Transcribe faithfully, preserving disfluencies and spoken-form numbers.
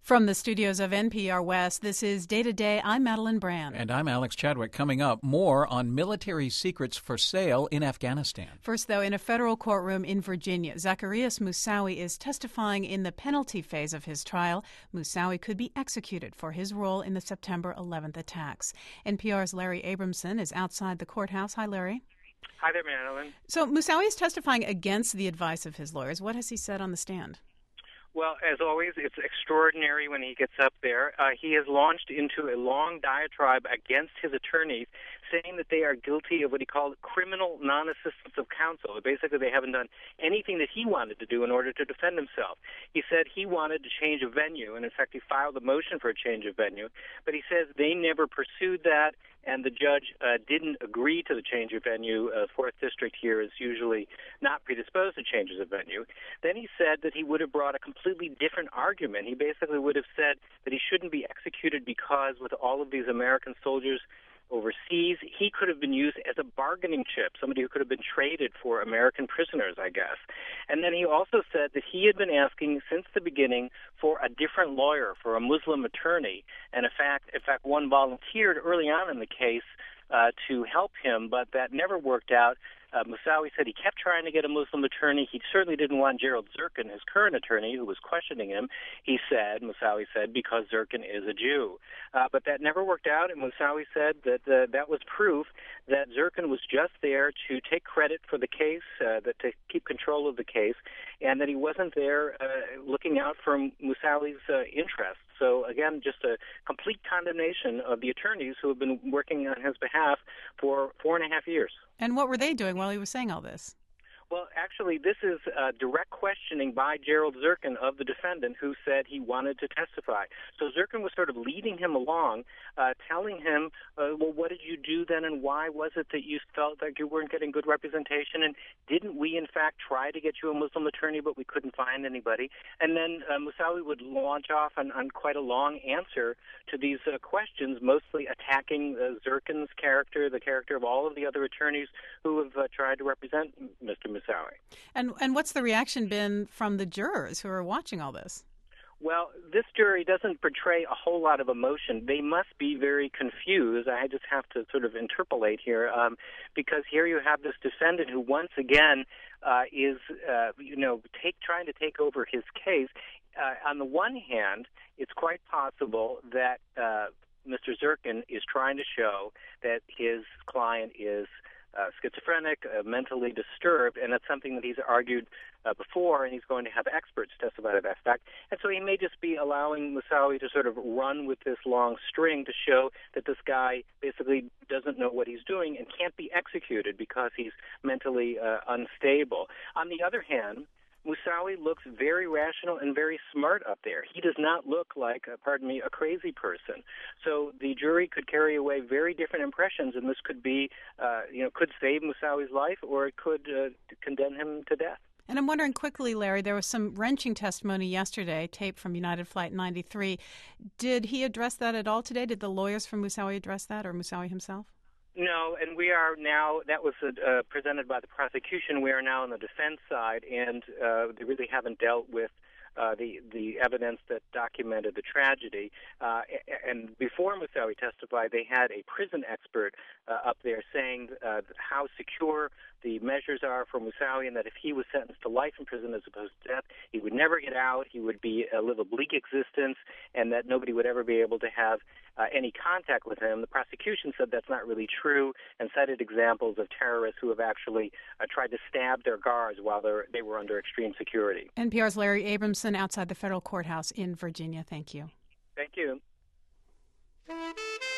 From the studios of N P R West, this is Day to Day. I'm Madeline Brand. And I'm Alex Chadwick. Coming up, more on military secrets for sale in Afghanistan. First, though, in a federal courtroom in Virginia, Zacarias Moussaoui is testifying in the penalty phase of his trial. Moussaoui could be executed for his role in the September eleventh attacks. N P R's Larry Abramson is outside the courthouse. Hi, Larry. Hi there, Madeline. So Moussaoui is testifying against the advice of his lawyers. What has he said on the stand? Well, as always, it's extraordinary when he gets up there. Uh, he has launched into a long diatribe against his attorneys, saying that they are guilty of what he called criminal non-assistance of counsel. Basically, they haven't done anything that he wanted to do in order to defend himself. He said he wanted to change a venue, and in fact, he filed a motion for a change of venue, but he says they never pursued that, and the judge uh, didn't agree to the change of venue. Uh, Fourth District here is usually not predisposed to changes of venue. Then he said that he would have brought a completely different argument. He basically would have said that he shouldn't be executed because with all of these American soldiers overseas, he could have been used as a bargaining chip, somebody who could have been traded for American prisoners, I guess. And then he also said that he had been asking since the beginning for a different lawyer, for a Muslim attorney, and in fact, in fact, one volunteered early on in the case uh, to help him, but that never worked out. Uh, Moussaoui said he kept trying to get a Muslim attorney. He certainly didn't want Gerald Zirkin, his current attorney, who was questioning him. He said, Moussaoui said, because Zirkin is a Jew. Uh, but that never worked out, and Moussaoui said that uh, that was proof that Zirkin was just there to take credit for the case, uh, that to keep control of the case, and that he wasn't there uh, looking out for Moussaoui's uh, interests. So, again, just a complete condemnation of the attorneys who have been working on his behalf for four and a half years. And what were they doing while he was saying all this? Well, actually, this is uh, direct questioning by Gerald Zirkin of the defendant, who said he wanted to testify. So Zirkin was sort of leading him along, uh, telling him, uh, well, what did you do then, and why was it that you felt like you weren't getting good representation, and didn't we, in fact, try to get you a Muslim attorney, but we couldn't find anybody? And then uh, Moussaoui would launch off on, on quite a long answer to these uh, questions, mostly attacking uh, Zirkin's character, the character of all of the other attorneys who have uh, tried to represent Mister Moussaoui. And and what's the reaction been from the jurors who are watching all this? Well, this jury doesn't portray a whole lot of emotion. They must be very confused. I just have to sort of interpolate here, um, because here you have this defendant who once again uh, is, uh, you know, take, trying to take over his case. Uh, on the one hand, it's quite possible that uh, Mister Zirkin is trying to show that his client is Uh, schizophrenic, uh, mentally disturbed, and that's something that he's argued uh, before, and he's going to have experts testify to that fact. And so he may just be allowing Moussaoui to sort of run with this long string to show that this guy basically doesn't know what he's doing and can't be executed because he's mentally uh, unstable. On the other hand, Moussaoui looks very rational and very smart up there. He does not look like, uh, pardon me, a crazy person. So the jury could carry away very different impressions, and this could be, uh, you know, could save Moussaoui's life, or it could uh, condemn him to death. And I'm wondering quickly, Larry, there was some wrenching testimony yesterday, taped from United Flight ninety-three. Did he address that at all today? Did the lawyers from Moussaoui address that, or Moussaoui himself? No, and we are now, that was uh, presented by the prosecution. We are now on the defense side, and uh, they really haven't dealt with uh, the the evidence that documented the tragedy. Uh, and before Moussaoui testified, they had a prison expert uh, up there saying uh, how secure the measures are for Moussaoui, and that if he was sentenced to life in prison as opposed to death, he would never get out, he would be uh, live a bleak existence, and that nobody would ever be able to have uh, any contact with him. The prosecution said that's not really true and cited examples of terrorists who have actually uh, tried to stab their guards while they were under extreme security. N P R's Larry Abramson outside the federal courthouse in Virginia. Thank you. Thank you.